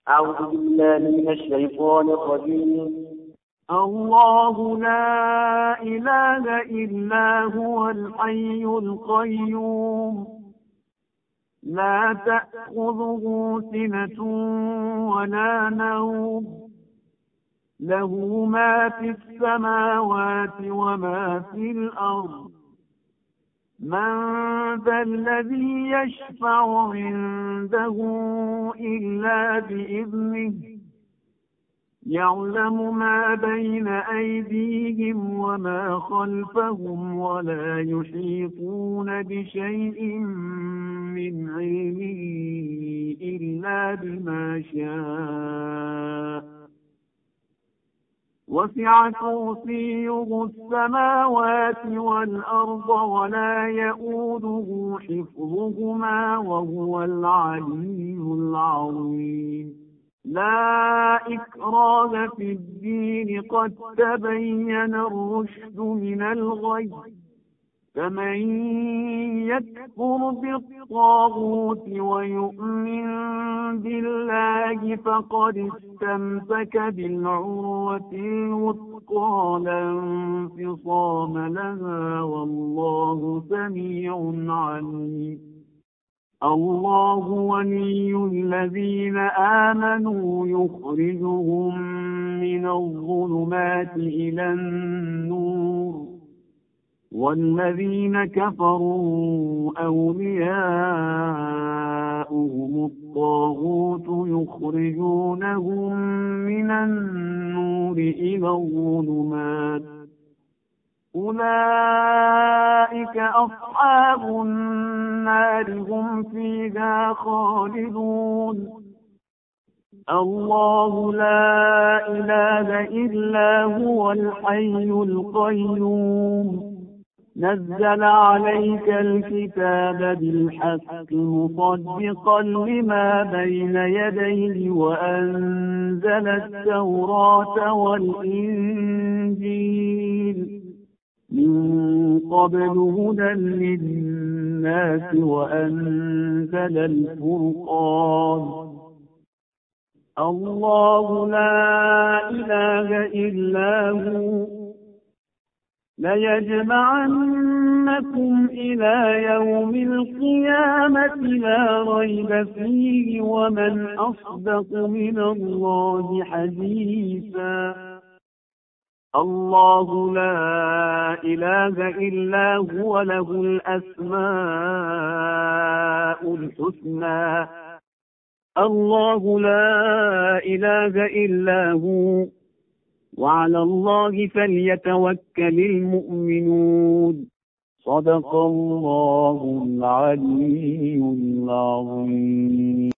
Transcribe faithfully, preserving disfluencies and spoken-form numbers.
أعوذ بالله من الشيطان الرجيم. الله لا إله إلا هو الحي القيوم لا تأخذه سنة ولا نوم له ما في السماوات وما في الأرض من ذا الذي يشفع عنده إلا بإذنه يعلم ما بين أيديهم وما خلفهم ولا يحيطون بشيء من علمه إلا بما شاء وسع كرسيه السماوات والأرض ولا يئوده حفظهما وهو العلي العظيم. لا إكراه في الدين قد تبين الرشد من الغي فمن يكفر بالطاغوت ويؤمن بالله فقد استمسك بالعروة الوثقى لا انفصام لها والله سميع عليم. الله ولي الذين آمنوا يخرجهم من الظلمات إلى النور والذين كفروا أولياؤهم الطاغوت يخرجونهم من النور إلى الظلمات أولئك أصحاب النار هم فيها خالدون. الله لا إله إلا هو الحي القيوم نزل عليك الكتاب بالحق مصدقا لما بين يديه وأنزل التوراة والإنجيل من قبل هدى للناس وأنزل الفرقان. الله لا إله إلا هو ليجمعنكم إلى يوم القيامة لا ريب فيه ومن أصدق من الله حديثا. الله لا إله إلا هو له الأسماء الحسنى. الله لا إله إلا هو وعلى الله فليتوكل المؤمنون. صدق الله العلي العظيم.